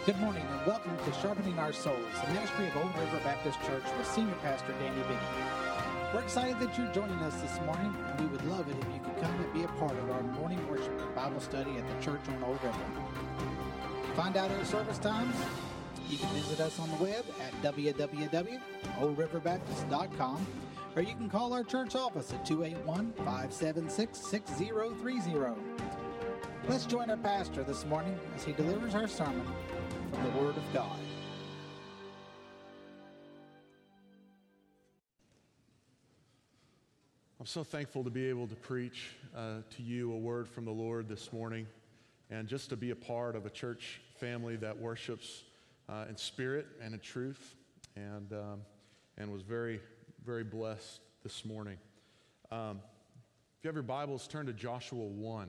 Good morning and welcome to Sharpening Our Souls, the ministry of Old River Baptist Church with Senior Pastor Danny Biggie. We're excited that you're joining us this morning, and we would love it if you could come and be a part of our morning worship and Bible study at the church on Old River. To find out our service times, you can visit us on the web at www.oldriverbaptist.com, or you can call our church office at 281-576-6030. Let's join our pastor this morning as he delivers our sermon from the Word of God. I'm so thankful to be able to preach to you a word from the Lord this morning, and just to be a part of a church family that worships in spirit and in truth, and was very, very blessed this morning. If you have your Bibles, turn to Joshua 1.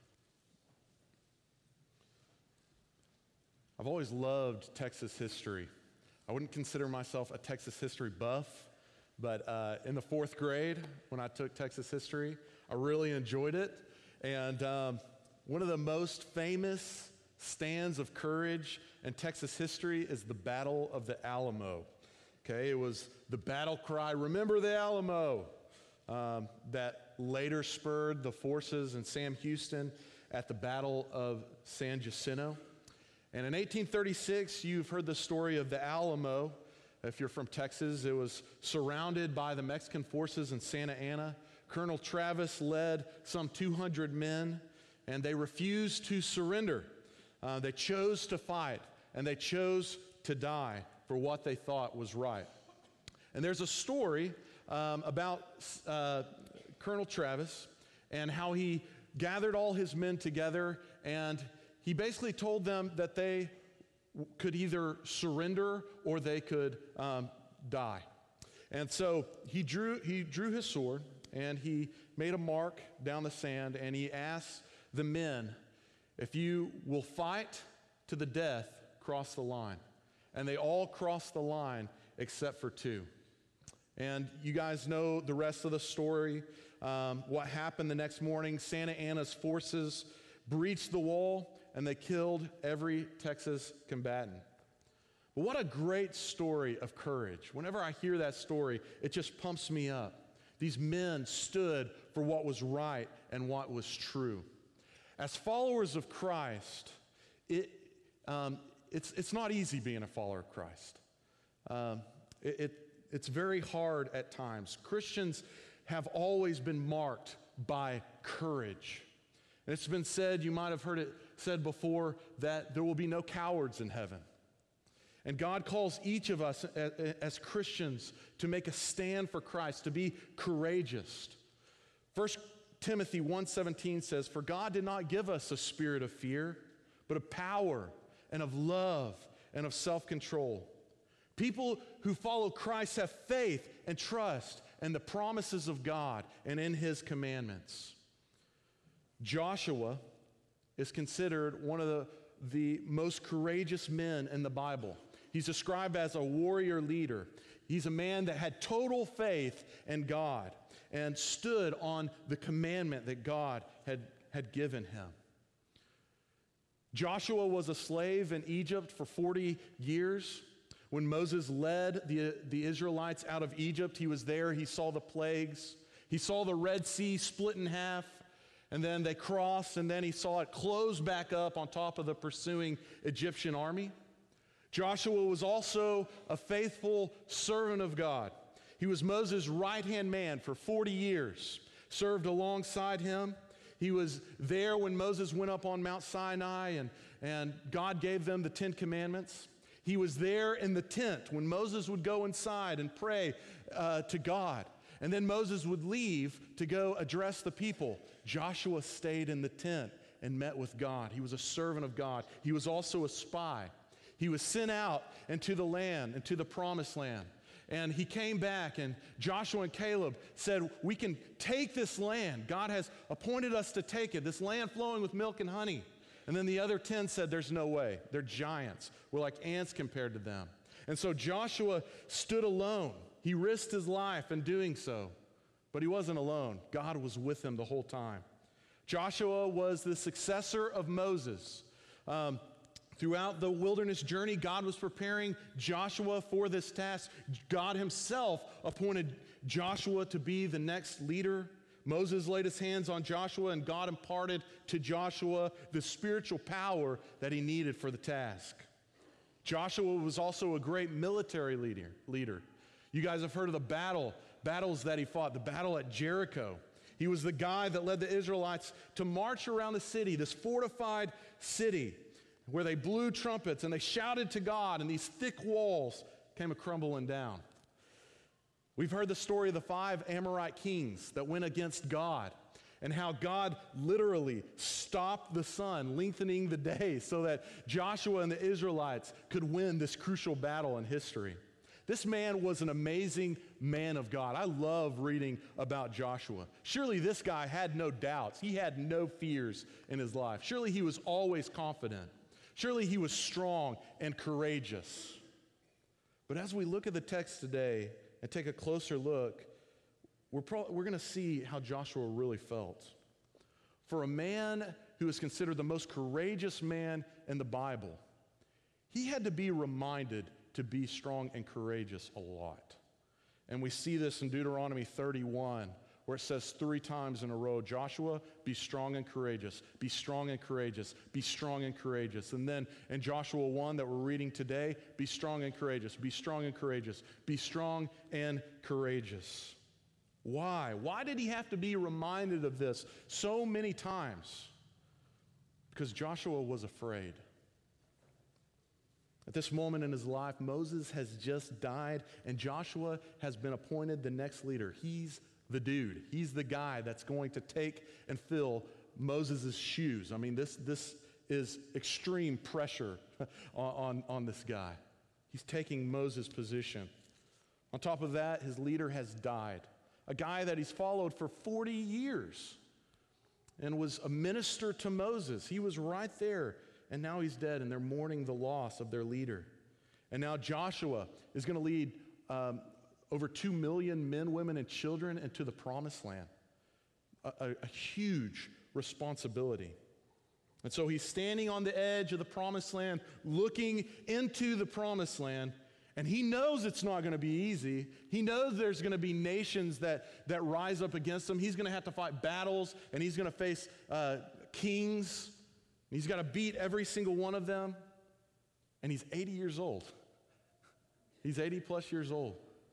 I've always loved Texas history. I wouldn't consider myself a Texas history buff, but in the fourth grade, when I took Texas history, I really enjoyed it. And one of the most famous stands of courage in Texas history is the Battle of the Alamo. Okay, it was the battle cry, "Remember the Alamo," that later spurred the forces in Sam Houston at the Battle of San Jacinto. And in 1836, you've heard the story of the Alamo. If you're from Texas, it was surrounded by the Mexican forces in Santa Ana. Colonel Travis led some 200 men, and they refused to surrender. They chose to fight, and they chose to die for what they thought was right. And there's a story about Colonel Travis and how he gathered all his men together, and he basically told them that they could either surrender or they could die. And so he drew his sword, and he made a mark down the sand, and he asked the men, "If you will fight to the death, cross the line." And they all crossed the line except for two. And you guys know the rest of the story. What happened the next morning, Santa Ana's forces breached the wall, and they killed every Texas combatant. But what a great story of courage. Whenever I hear that story, it just pumps me up. These men stood for what was right and what was true. As followers of Christ, it's not easy being a follower of Christ. It's very hard at times. Christians have always been marked by courage. And it's been said, you might have heard it said before, that there will be no cowards in heaven. And God calls each of us as Christians to make a stand for Christ, to be courageous. 1 Timothy 1:17 says, "For God did not give us a spirit of fear, but of power and of love and of self-control." People who follow Christ have faith and trust in the promises of God and in His commandments. Joshua is considered one of the most courageous men in the Bible. He's described as a warrior leader. He's a man that had total faith in God and stood on the commandment that God had given him. Joshua was a slave in Egypt for 40 years. When Moses led the Israelites out of Egypt, he was there. He saw the plagues. He saw the Red Sea split in half. And then they crossed, and then he saw it close back up on top of the pursuing Egyptian army. Joshua was also a faithful servant of God. He was Moses' right-hand man for 40 years, served alongside him. He was there when Moses went up on Mount Sinai, and God gave them the 10 Commandments. He was there in the tent when Moses would go inside and pray to God. And then Moses would leave to go address the people. Joshua stayed in the tent and met with God. He was a servant of God. He was also a spy. He was sent out into the land, into the promised land. And he came back, and Joshua and Caleb said, "We can take this land. God has appointed us to take it, this land flowing with milk and honey." And then the other 10 said, "There's no way. They're giants. We're like ants compared to them." And so Joshua stood alone. He risked his life in doing so, but he wasn't alone. God was with him the whole time. Joshua was the successor of Moses. Throughout the wilderness journey, God was preparing Joshua for this task. God himself appointed Joshua to be the next leader. Moses laid his hands on Joshua, and God imparted to Joshua the spiritual power that he needed for the task. Joshua was also a great military leader. You guys have heard of the battles that he fought, the battle at Jericho. He was the guy that led the Israelites to march around the city, this fortified city, where they blew trumpets and they shouted to God, and these thick walls came a-crumbling down. We've heard the story of the 5 Amorite kings that went against God, and how God literally stopped the sun, lengthening the day so that Joshua and the Israelites could win this crucial battle in history. This man was an amazing man of God. I love reading about Joshua. Surely this guy had no doubts. He had no fears in his life. Surely he was always confident. Surely he was strong and courageous. But as we look at the text today and take a closer look, we're going to see how Joshua really felt. For a man who is considered the most courageous man in the Bible, he had to be reminded to be strong and courageous a lot. And we see this in Deuteronomy 31, where it says 3 times in a row, Joshua, be strong and courageous, be strong and courageous, be strong and courageous. And then in Joshua 1 that we're reading today, be strong and courageous, be strong and courageous, be strong and courageous. Why? Why did he have to be reminded of this so many times? Because Joshua was afraid. At this moment in his life, Moses has just died, and Joshua has been appointed the next leader. He's the dude. He's the guy that's going to take and fill Moses' shoes. I mean, this is extreme pressure on this guy. He's taking Moses' position. On top of that, his leader has died. A guy that he's followed for 40 years and was a minister to Moses. He was right there, and now he's dead, and they're mourning the loss of their leader. And now Joshua is going to lead over 2 million men, women, and children into the promised land. A huge responsibility. And so he's standing on the edge of the promised land, looking into the promised land, and he knows it's not going to be easy. He knows there's going to be nations that rise up against him. He's going to have to fight battles, and he's going to face kings. He's got to beat every single one of them. And he's 80 years old. He's 80 plus years old.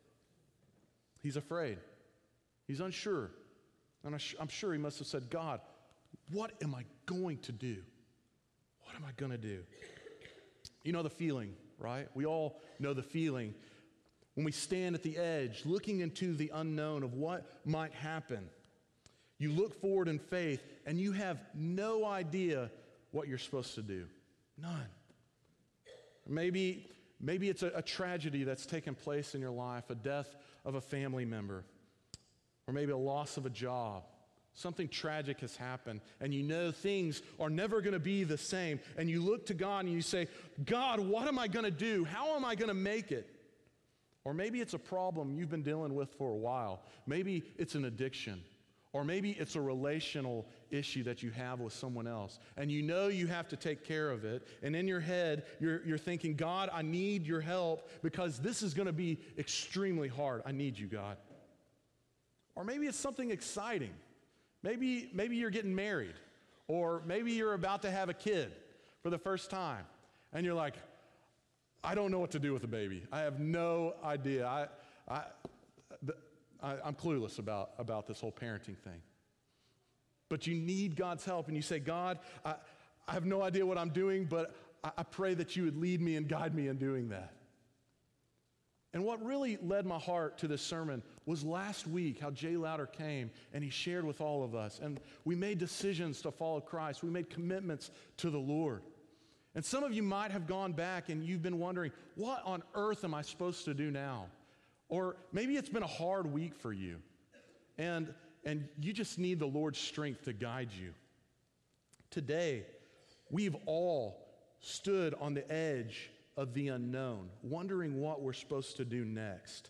He's afraid. He's unsure. And I'm sure he must have said, God, what am I going to do? What am I going to do? You know the feeling, right? We all know the feeling when we stand at the edge, looking into the unknown of what might happen. You look forward in faith, and you have no idea what you're supposed to do. None. Maybe it's a tragedy that's taken place in your life, a death of a family member, or maybe a loss of a job. Something tragic has happened, and you know things are never going to be the same, and you look to God and you say, God, what am I going to do? How am I going to make it? Or maybe it's a problem you've been dealing with for a while. Maybe it's an addiction, or maybe it's a relational issue that you have with someone else, and you know you have to take care of it, and in your head, you're thinking, God, I need your help because this is going to be extremely hard. I need you, God. Or maybe it's something exciting. Maybe you're getting married, or maybe you're about to have a kid for the first time, and you're like, I don't know what to do with a baby. I have no idea. I'm clueless about this whole parenting thing. But you need God's help, and you say, God, I have no idea what I'm doing, but I pray that you would lead me and guide me in doing that. And what really led my heart to this sermon was last week, how Jay Louder came and he shared with all of us. And we made decisions to follow Christ. We made commitments to the Lord. And some of you might have gone back and you've been wondering, what on earth am I supposed to do now? Or maybe it's been a hard week for you. And you just need the Lord's strength to guide you. Today, we've all stood on the edge of the unknown, wondering what we're supposed to do next.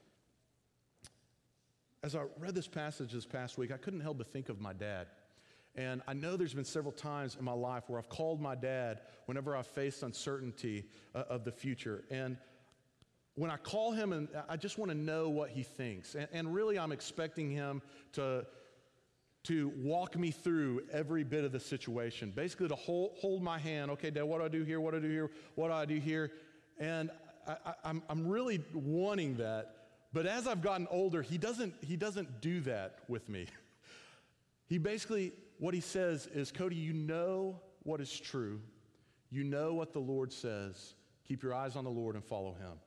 As I read this passage this past week, I couldn't help but think of my dad. And I know there's been several times in my life where I've called my dad whenever I've faced uncertainty of the future. And when I call him, and I just want to know what he thinks. And really, I'm expecting him to walk me through every bit of the situation. Basically, to hold my hand. Okay, Dad, what do I do here? What do I do here? What do I do here? And I'm really wanting that. But as I've gotten older, he doesn't do that with me. He basically, what he says is, Cody, you know what is true. You know what the Lord says. Keep your eyes on the Lord and follow him.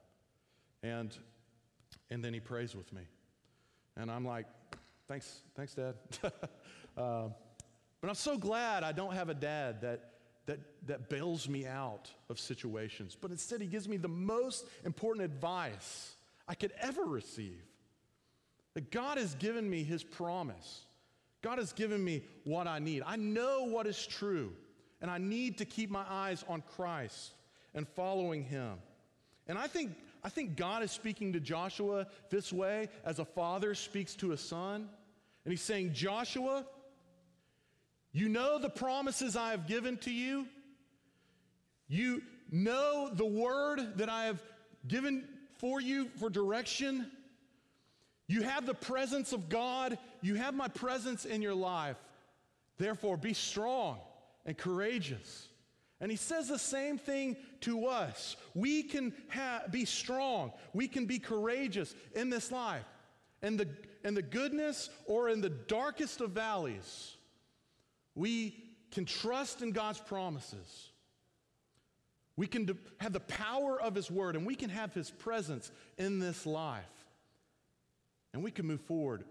And then he prays with me. And I'm like, thanks, Dad. But I'm so glad I don't have a dad that bails me out of situations. But instead, he gives me the most important advice I could ever receive. That God has given me his promise. God has given me what I need. I know what is true, and I need to keep my eyes on Christ and following him. And I think God is speaking to Joshua this way as a father speaks to a son. And he's saying, Joshua, you know the promises I have given to you. You know the word that I have given for you for direction. You have the presence of God. You have my presence in your life. Therefore, be strong and courageous. And he says the same thing to us. We can be strong. We can be courageous in this life. And the goodness or in the darkest of valleys, we can trust in God's promises. We can have the power of his word, and we can have his presence in this life. And we can move forward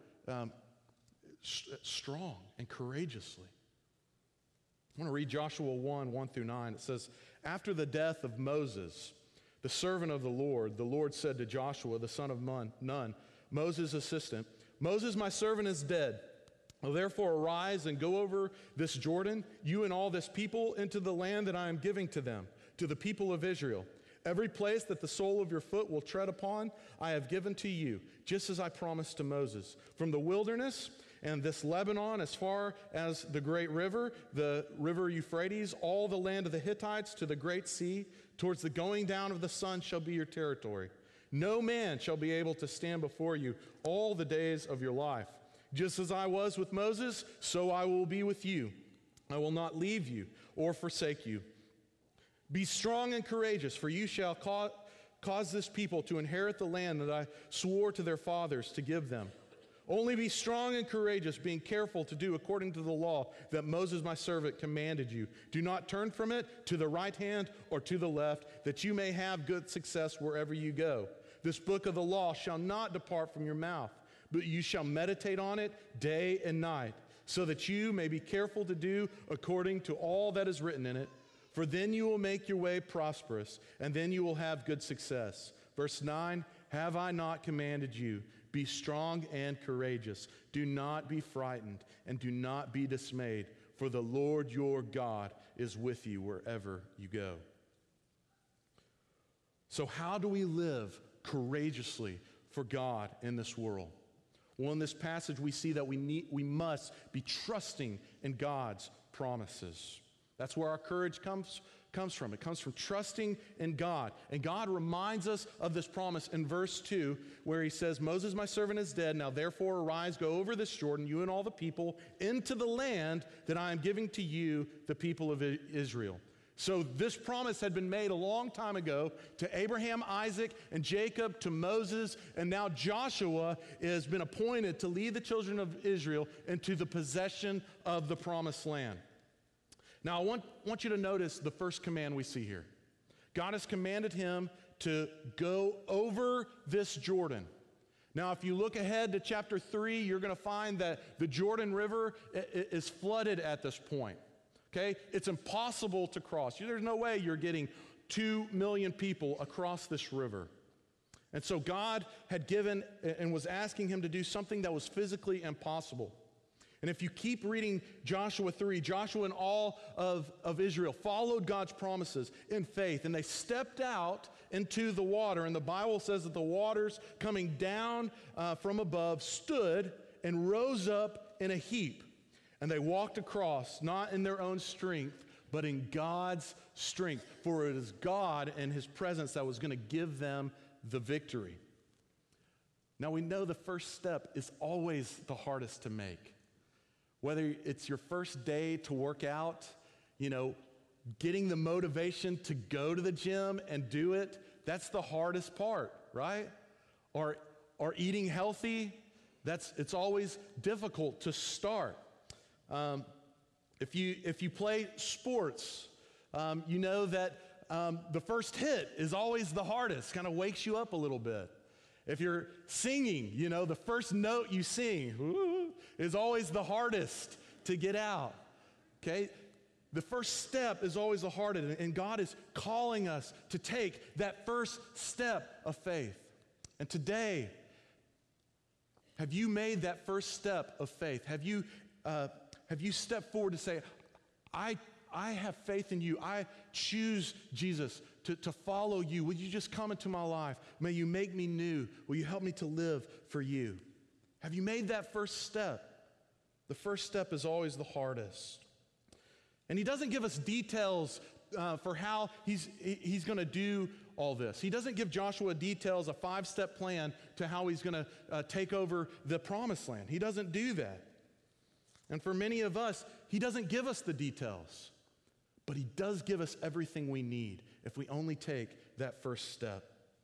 strong and courageously. I want to read Joshua 1 through 9. It says, after the death of Moses, the servant of the Lord said to Joshua, the son of Nun, Moses' assistant, Moses, my servant, is dead. Well, therefore arise and go over this Jordan, you and all this people, into the land that I am giving to them, to the people of Israel. Every place that the sole of your foot will tread upon, I have given to you, just as I promised to Moses. From the wilderness and this Lebanon, as far as the great river, the river Euphrates, all the land of the Hittites to the great sea, towards the going down of the sun shall be your territory. No man shall be able to stand before you all the days of your life. Just as I was with Moses, so I will be with you. I will not leave you or forsake you. Be strong and courageous, for you shall cause this people to inherit the land that I swore to their fathers to give them. Only be strong and courageous, being careful to do according to the law that Moses my servant commanded you. Do not turn from it to the right hand or to the left, that you may have good success wherever you go. This book of the law shall not depart from your mouth, but you shall meditate on it day and night, so that you may be careful to do according to all that is written in it. For then you will make your way prosperous, and then you will have good success. Verse 9, have I not commanded you? Be strong and courageous. Do not be frightened, and do not be dismayed, for the Lord your God is with you wherever you go. So how do we live courageously for God in this world? Well, in this passage, we see that we must be trusting in God's promises. That's where our courage comes from. It comes from trusting in God. And God reminds us of this promise in verse 2, where he says, Moses, my servant, is dead. Now therefore arise, go over this Jordan, you and all the people, into the land that I am giving to you, the people of Israel. So this promise had been made a long time ago to Abraham, Isaac, and Jacob, to Moses, and now Joshua has been appointed to lead the children of Israel into the possession of the promised land. Now, I want you to notice the first command we see here. God has commanded him to go over this Jordan. Now, if you look ahead to chapter 3, you're going to find that the Jordan River is flooded at this point. Okay? It's impossible to cross. There's no way you're getting 2 million people across this river. And so God had given and was asking him to do something that was physically impossible. And if you keep reading Joshua 3, Joshua and all of Israel followed God's promises in faith, and they stepped out into the water. And the Bible says that the waters coming down from above stood and rose up in a heap. And they walked across, not in their own strength, but in God's strength. For it is God and his presence that was going to give them the victory. Now we know the first step is always the hardest to make. Whether it's your first day to work out, getting the motivation to go to the gym and do it, that's the hardest part, right? Or eating healthy, it's always difficult to start. If you play sports, you know that the first hit is always the hardest, kind of wakes you up a little bit. If you're singing, the first note you sing is always the hardest to get out, okay? The first step is always the hardest, and God is calling us to take that first step of faith. And today, have you made that first step of faith? Have you stepped forward to say, I have faith in you. I choose, Jesus, to follow you. Will you just come into my life? May you make me new. Will you help me to live for you? Have you made that first step? The first step is always the hardest. And he doesn't give us details for how he's going to do all this. He doesn't give Joshua details, a 5-step plan to how he's going to take over the promised land. He doesn't do that. And for many of us, he doesn't give us the details, but he does give us everything we need if we only take that first step.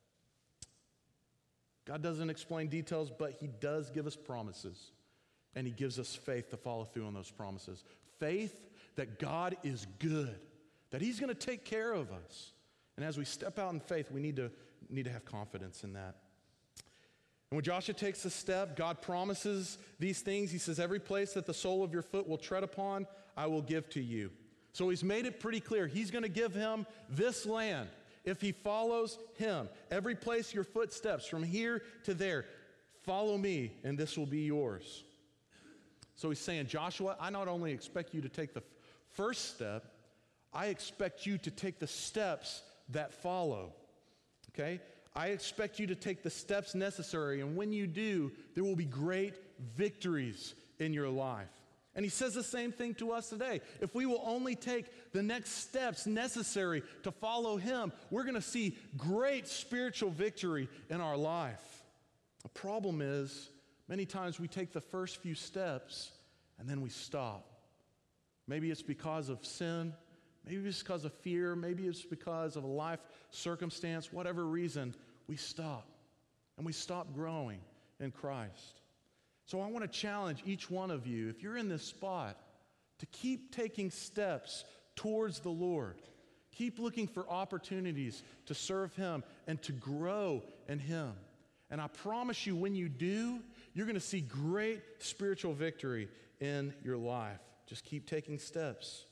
God doesn't explain details, but he does give us promises, and he gives us faith to follow through on those promises. Faith that God is good, that he's going to take care of us. And as we step out in faith, we need to have confidence in that. And when Joshua takes a step, God promises these things. He says, every place that the sole of your foot will tread upon, I will give to you. So he's made it pretty clear. He's going to give him this land if he follows him. Every place your foot steps, from here to there, follow me, and this will be yours. So he's saying, Joshua, I not only expect you to take the first step, I expect you to take the steps that follow, okay? I expect you to take the steps necessary, and when you do, there will be great victories in your life. And he says the same thing to us today. If we will only take the next steps necessary to follow him, we're going to see great spiritual victory in our life. The problem is, many times we take the first few steps and then we stop. Maybe it's because of sin. Maybe it's because of fear. Maybe it's because of a life circumstance. Whatever reason, we stop. And we stop growing in Christ. So I want to challenge each one of you, if you're in this spot, to keep taking steps towards the Lord. Keep looking for opportunities to serve him and to grow in him. And I promise you, when you do, you're going to see great spiritual victory in your life. Just keep taking steps.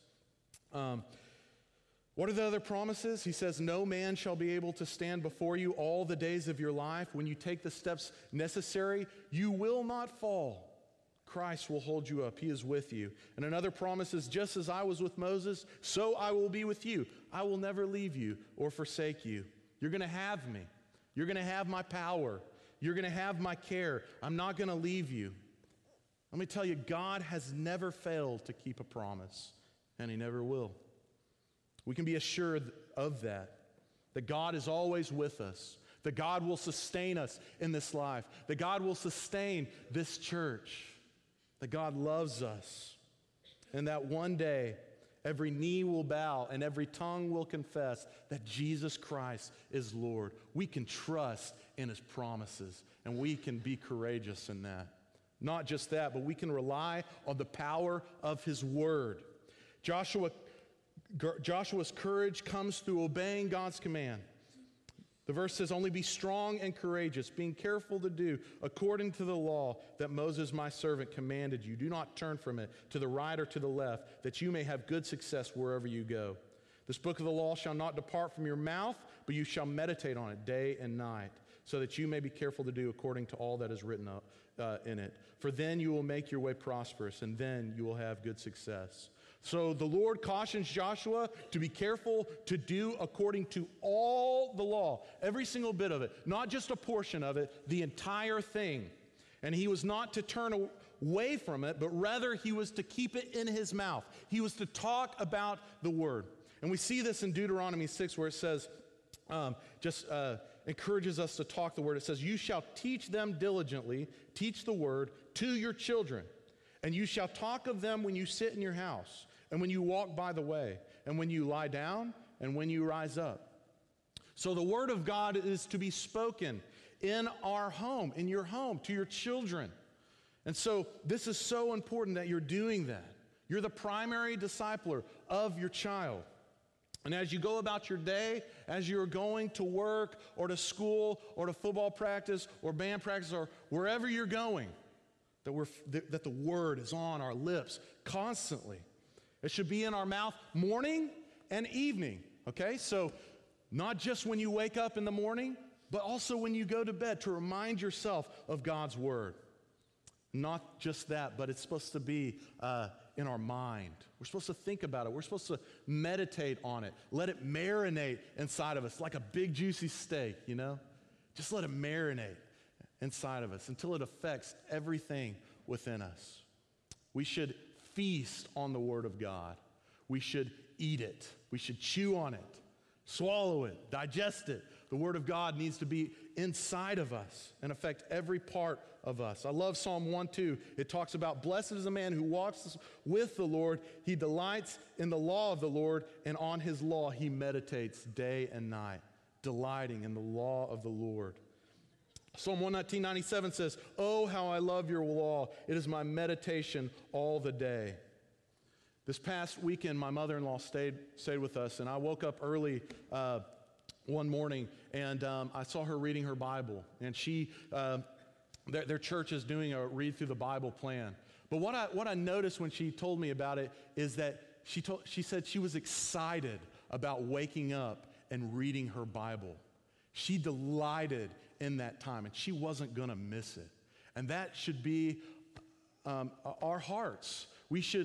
What are the other promises? He says, no man shall be able to stand before you all the days of your life. When you take the steps necessary, you will not fall. Christ will hold you up. He is with you. And another promise is, just as I was with Moses, so I will be with you. I will never leave you or forsake you. You're going to have me. You're going to have my power. You're going to have my care. I'm not going to leave you. Let me tell you, God has never failed to keep a promise, and he never will. We can be assured of that God is always with us, that God will sustain us in this life, that God will sustain this church, that God loves us, and that one day every knee will bow and every tongue will confess that Jesus Christ is Lord. We can trust in his promises, and we can be courageous in that. Not just that, but we can rely on the power of his word. Joshua's courage comes through obeying God's command. The verse says, only be strong and courageous, being careful to do according to the law that Moses, my servant, commanded you. Do not turn from it to the right or to the left, that you may have good success wherever you go. This book of the law shall not depart from your mouth, but you shall meditate on it day and night, so that you may be careful to do according to all that is written in it. For then you will make your way prosperous, and then you will have good success. So the Lord cautions Joshua to be careful to do according to all the law, every single bit of it, not just a portion of it, the entire thing. And he was not to turn away from it, but rather he was to keep it in his mouth. He was to talk about the word. And we see this in Deuteronomy 6 where it says, encourages us to talk the word. It says, you shall teach them diligently, teach the word to your children. And you shall talk of them when you sit in your house, and when you walk by the way, and when you lie down, and when you rise up. So the word of God is to be spoken in our home, in your home, to your children. And so this is so important that you're doing that. You're the primary discipler of your child. And as you go about your day, as you're going to work or to school or to football practice or band practice or wherever you're going, that the word is on our lips constantly. It should be in our mouth morning and evening, okay? So not just when you wake up in the morning, but also when you go to bed to remind yourself of God's word. Not just that, but it's supposed to be in our mind. We're supposed to think about it. We're supposed to meditate on it. Let it marinate inside of us like a big juicy steak, you know? Just let it marinate inside of us until it affects everything within us. We should feast on the word of God. We should eat it. We should chew on it, swallow it, digest it. The word of God needs to be inside of us and affect every part of us. I love Psalm 1:2. It talks about, blessed is the man who walks with the Lord. He delights in the law of the Lord, and on his law he meditates day and night, delighting in the law of the Lord. Psalm 119:97 says, oh, how I love your law. It is my meditation all the day. This past weekend, my mother-in-law stayed with us, and I woke up early one morning, and I saw her reading her Bible. And their church is doing a read through the Bible plan. But what I noticed when she told me about it is that she said she was excited about waking up and reading her Bible. She delighted in that time, and she wasn't going to miss it. And that should be our hearts. We should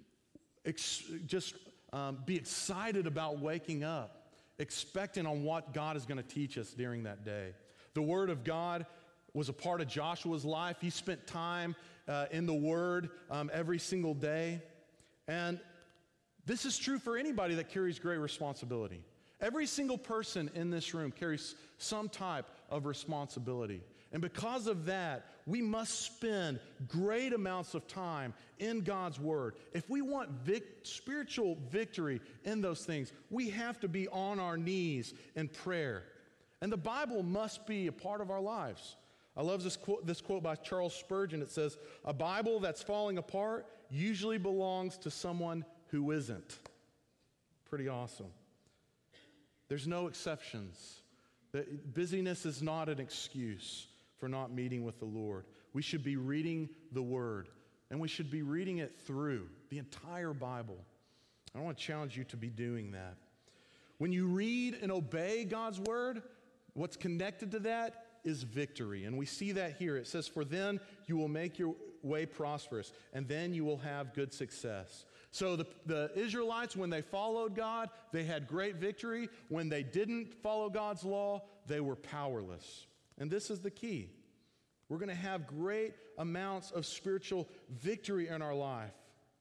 be excited about waking up, expecting on what God is going to teach us during that day. The Word of God was a part of Joshua's life. He spent time in the Word every single day. And this is true for anybody that carries great responsibility. Every single person in this room carries some type of responsibility. And because of that, we must spend great amounts of time in God's Word. If we want spiritual victory in those things, we have to be on our knees in prayer. And the Bible must be a part of our lives. I love this quote by Charles Spurgeon. It says, a Bible that's falling apart usually belongs to someone who isn't. Pretty awesome. There's no exceptions. Busyness is not an excuse for not meeting with the Lord. We should be reading the Word, and we should be reading it through the entire Bible. I want to challenge you to be doing that. When you read and obey God's Word, what's connected to that is victory. And we see that here. It says, for then you will make your way prosperous, and then you will have good success. So the Israelites, when they followed God, they had great victory. When they didn't follow God's law, they were powerless. And this is the key. We're going to have great amounts of spiritual victory in our life.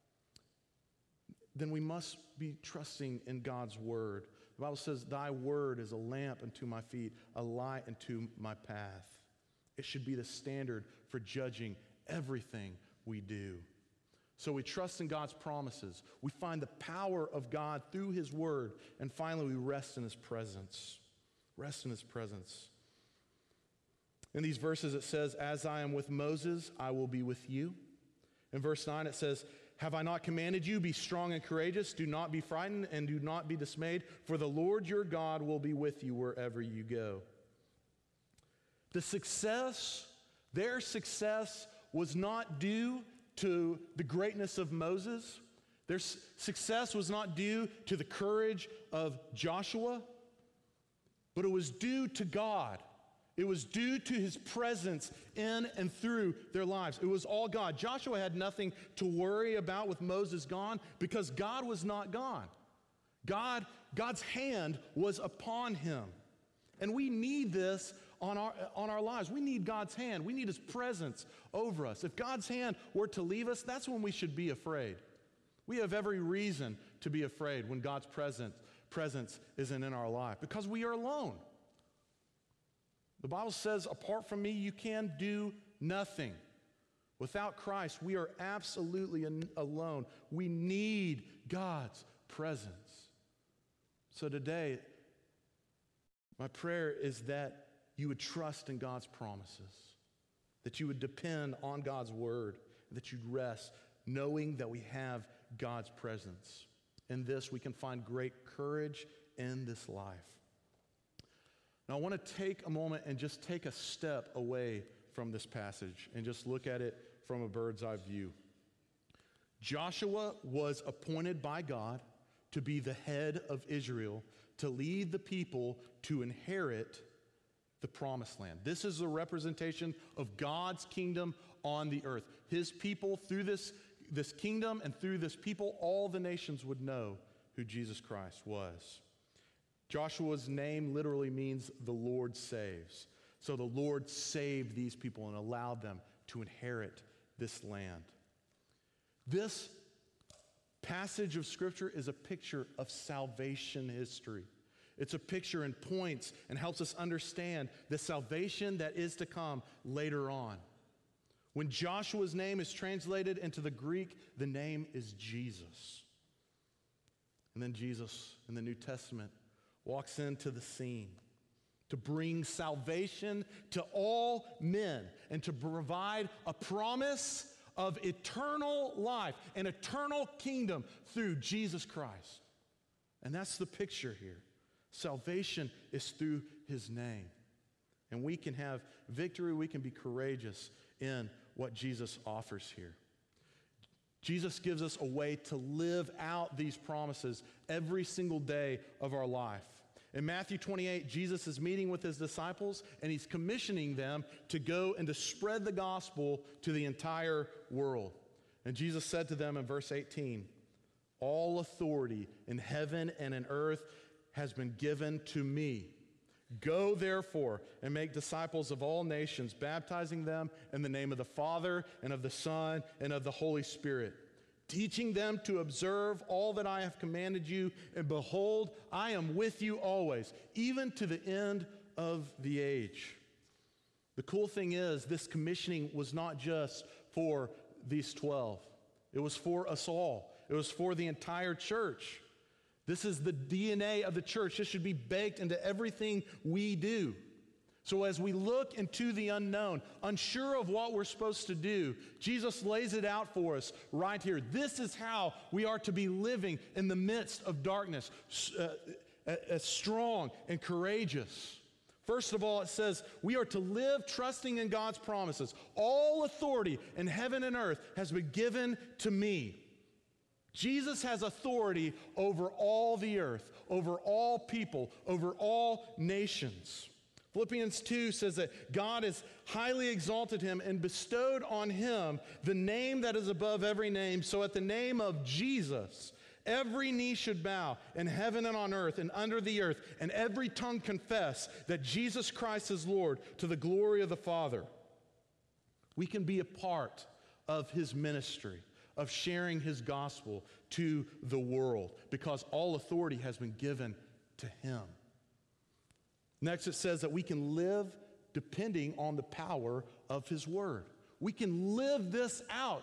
Then we must be trusting in God's word. The Bible says, thy word is a lamp unto my feet, a light unto my path. It should be the standard for judging everything we do. So we trust in God's promises. We find the power of God through his word. And finally, we rest in his presence. Rest in his presence. In these verses, it says, as I am with Moses, I will be with you. In verse 9, it says, have I not commanded you, be strong and courageous, do not be frightened and do not be dismayed, for the Lord your God will be with you wherever you go. Their success was not due to the greatness of Moses. Their success was not due to the courage of Joshua, but it was due to God. It was due to his presence in and through their lives. It was all God. Joshua had nothing to worry about with Moses gone because God was not gone. God's hand was upon him. And we need this on our lives. We need God's hand. We need His presence over us. If God's hand were to leave us, that's when we should be afraid. We have every reason to be afraid when God's presence isn't in our life because we are alone. The Bible says, apart from me, you can do nothing. Without Christ, we are absolutely alone. We need God's presence. So today, my prayer is that you would trust in God's promises, that you would depend on God's word, that you'd rest knowing that we have God's presence. In this, we can find great courage in this life. Now, I want to take a moment and just take a step away from this passage and just look at it from a bird's eye view. Joshua was appointed by God to be the head of Israel, to lead the people to inherit the promised land. This is a representation of God's kingdom on the earth. His people, through this kingdom and through this people, all the nations would know who Jesus Christ was. Joshua's name literally means the Lord saves. So the Lord saved these people and allowed them to inherit this land. This passage of Scripture is a picture of salvation history. It's a picture and points and helps us understand the salvation that is to come later on. When Joshua's name is translated into the Greek, the name is Jesus. And then Jesus in the New Testament walks into the scene to bring salvation to all men and to provide a promise of eternal life, an eternal kingdom through Jesus Christ. And that's the picture here. Salvation is through His name. And we can have victory, we can be courageous in what Jesus offers here. Jesus gives us a way to live out these promises every single day of our life. In Matthew 28, Jesus is meeting with His disciples, and He's commissioning them to go and to spread the gospel to the entire world. And Jesus said to them in verse 18, "All authority in heaven and in earth has been given to me. Go, therefore, and make disciples of all nations, baptizing them in the name of the Father and of the Son and of the Holy Spirit, teaching them to observe all that I have commanded you. And behold, I am with you always, even to the end of the age." The cool thing is, this commissioning was not just for these 12. It was for us all. It was for the entire church. This is the DNA of the church. This should be baked into everything we do. So as we look into the unknown, unsure of what we're supposed to do, Jesus lays it out for us right here. This is how we are to be living in the midst of darkness, strong and courageous. First of all, it says we are to live trusting in God's promises. All authority in heaven and earth has been given to me. Jesus has authority over all the earth, over all people, over all nations. Philippians 2 says that God has highly exalted Him and bestowed on Him the name that is above every name. So at the name of Jesus, every knee should bow in heaven and on earth and under the earth, and every tongue confess that Jesus Christ is Lord, to the glory of the Father. We can be a part of His ministry, of sharing His gospel to the world, because all authority has been given to Him. Next, it says that we can live depending on the power of His word. We can live this out.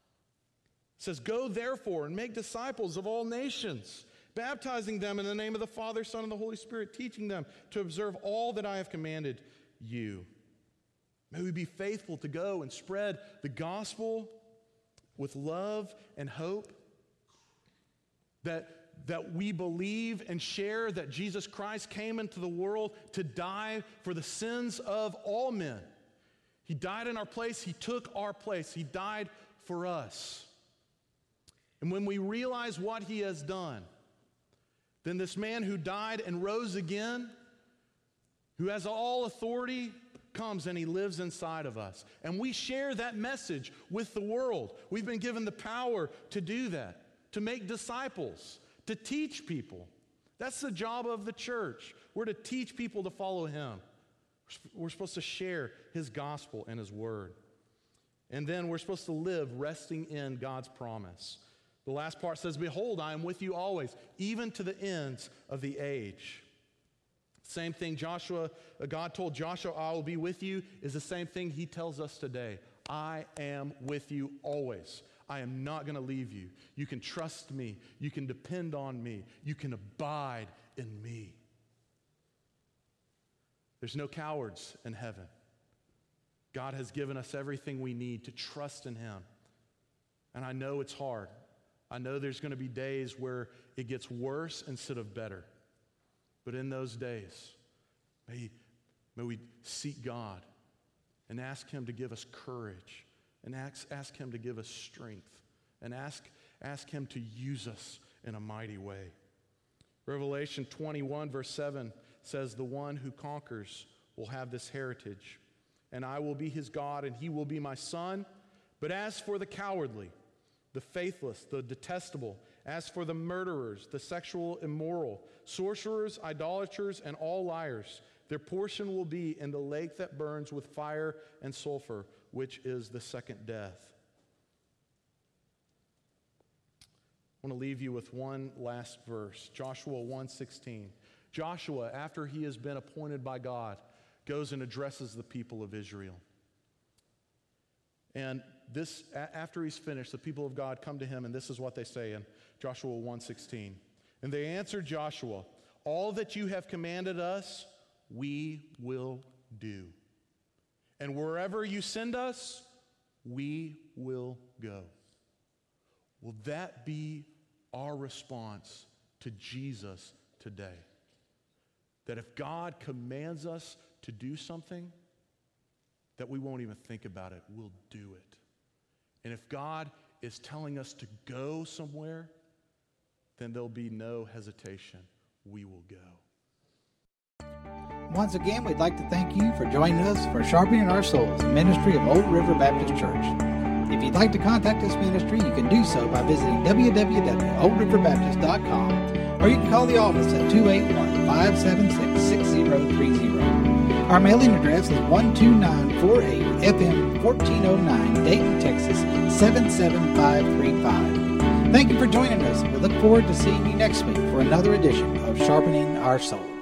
It says, "Go therefore and make disciples of all nations, baptizing them in the name of the Father, Son, and the Holy Spirit, teaching them to observe all that I have commanded you." May we be faithful to go and spread the gospel with love and hope, that we believe and share that Jesus Christ came into the world to die for the sins of all men. He died in our place. He took our place. He died for us. And when we realize what He has done, then this man who died and rose again, who has all authority, comes and He lives inside of us. And we share that message with the world. We've been given the power to do that, to make disciples, to teach people. That's the job of the church. We're to teach people to follow Him. We're supposed to share his gospel and his word. And then we're supposed to live resting in God's promise. The last part says, behold, I am with you always, even to the ends of the age. Same thing God told Joshua, I will be with you, is the same thing he tells us today. I am with you always. I am not going to leave you. You can trust me. You can depend on me. You can abide in me. There's no cowards in heaven. God has given us everything we need to trust in him. And I know it's hard. I know there's going to be days where it gets worse instead of better. But in those days, may we seek God and ask him to give us courage, and ask him to give us strength, and ask him to use us in a mighty way. Revelation 21 verse 7 says, the one who conquers will have this heritage, and I will be his God, and he will be my son. But as for the cowardly, the faithless, the detestable, as for the murderers, the sexual immoral, sorcerers, idolaters, and all liars, their portion will be in the lake that burns with fire and sulfur, which is the second death. I want to leave you with one last verse, Joshua 1:16. Joshua, after he has been appointed by God, goes and addresses the people of Israel. And this, after he's finished, the people of God come to him, and this is what they say in Joshua 1:16. And they answered Joshua, all that you have commanded us, we will do. And wherever you send us, we will go. Will that be our response to Jesus today? That if God commands us to do something, that we won't even think about it, we'll do it. And if God is telling us to go somewhere, then there'll be no hesitation. We will go. Once again, we'd like to thank you for joining us for Sharpening Our Souls, a ministry of Old River Baptist Church. If you'd like to contact this ministry, you can do so by visiting www.oldriverbaptist.com, or you can call the office at 281-576-6030. Our mailing address is 12948 FM 1409, Dayton, Texas 77535. Thank you for joining us. We look forward to seeing you next week for another edition of Sharpening Our Souls.